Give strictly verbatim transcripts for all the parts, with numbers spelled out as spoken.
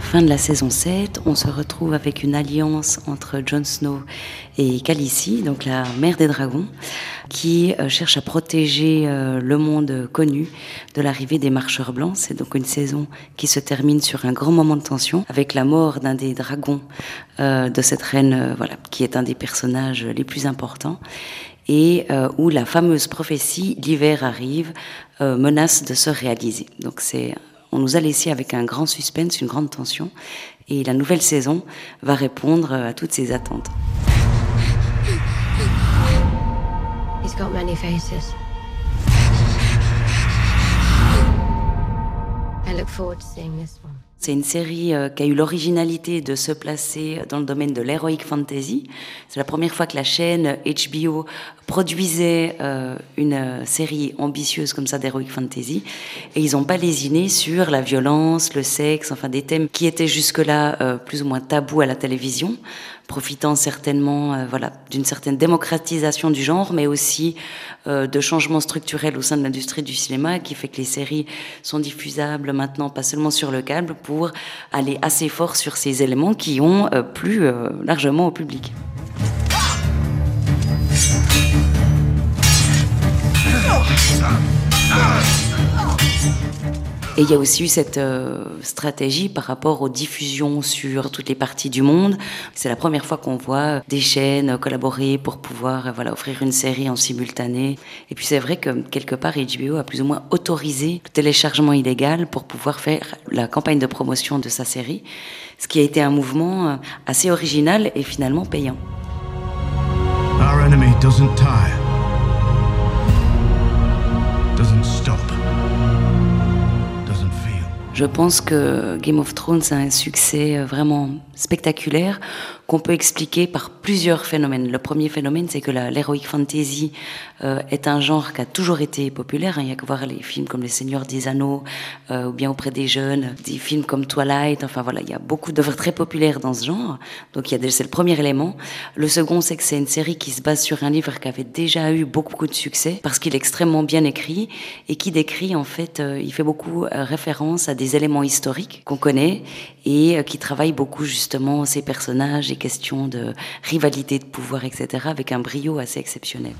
fin de la saison sept, on se retrouve avec une alliance entre Jon Snow et Khaleesi, donc la mère des dragons, qui euh, cherche à protéger euh, le monde connu de l'arrivée des marcheurs blancs. C'est donc une saison qui se termine sur un grand moment de tension, avec la mort d'un des dragons euh, de cette reine, euh, voilà, qui est un des personnages les plus importants, et euh, où la fameuse prophétie « l'hiver arrive » euh, menace de se réaliser. Donc c'est... On nous a laissé avec un grand suspense, une grande tension, et la nouvelle saison va répondre à toutes ces attentes. He's got many faces. I look forward to seeing this one. C'est une série euh, qui a eu l'originalité de se placer dans le domaine de l'heroic fantasy. C'est la première fois que la chaîne H B O produisait euh, une euh, série ambitieuse comme ça d'heroic fantasy. Et ils n'ont pas lésiné sur la violence, le sexe, enfin des thèmes qui étaient jusque-là euh, plus ou moins tabous à la télévision, profitant certainement euh, voilà, d'une certaine démocratisation du genre, mais aussi euh, de changements structurels au sein de l'industrie du cinéma, qui fait que les séries sont diffusables maintenant, pas seulement sur le câble, pour aller assez fort sur ces éléments qui ont euh, plu euh, largement au public. Et il y a aussi eu cette euh, stratégie par rapport aux diffusions sur toutes les parties du monde. C'est la première fois qu'on voit des chaînes collaborer pour pouvoir euh, voilà, offrir une série en simultané. Et puis c'est vrai que quelque part H B O a plus ou moins autorisé le téléchargement illégal pour pouvoir faire la campagne de promotion de sa série, ce qui a été un mouvement assez original et finalement payant. Our enemy doesn't tire, doesn't stop. Je pense que Game of Thrones a un succès vraiment spectaculaire qu'on peut expliquer par plusieurs phénomènes. Le premier phénomène, c'est que la, l'heroic fantasy euh, est un genre qui a toujours été populaire. Hein. Il y a qu'à voir les films comme Les Seigneurs des Anneaux, euh, ou bien auprès des jeunes, des films comme Twilight. Enfin voilà, il y a beaucoup d'œuvres très populaires dans ce genre. Donc il y a des, c'est le premier élément. Le second, c'est que c'est une série qui se base sur un livre qui avait déjà eu beaucoup de succès parce qu'il est extrêmement bien écrit et qui décrit en fait, euh, il fait beaucoup euh, référence à des éléments historiques qu'on connaît et euh, qui travaille beaucoup justement ces personnages et questions de rivalité de pouvoir, et cetera, avec un brio assez exceptionnel.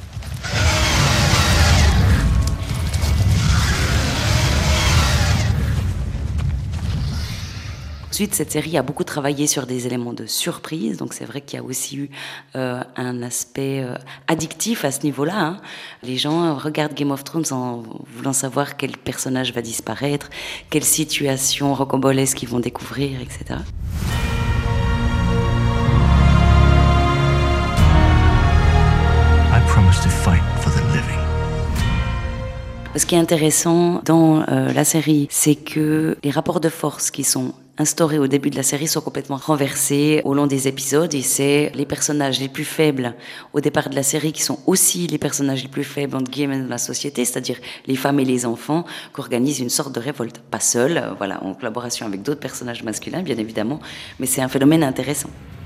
Ensuite, cette série a beaucoup travaillé sur des éléments de surprise, donc c'est vrai qu'il y a aussi eu euh, un aspect euh, addictif à ce niveau-là. Hein. Les gens regardent Game of Thrones en voulant savoir quel personnage va disparaître, quelle situation rocambolesque ils vont découvrir, et cetera. I promise to fight for the living. Ce qui est intéressant dans euh, la série, c'est que les rapports de force qui sont instaurés au début de la série sont complètement renversés au long des épisodes, et c'est les personnages les plus faibles au départ de la série qui sont aussi les personnages les plus faibles entre guillemets de la société, c'est-à-dire les femmes et les enfants, qu'organisent une sorte de révolte. Pas seul, euh, voilà, en collaboration avec d'autres personnages masculins bien évidemment, mais c'est un phénomène intéressant.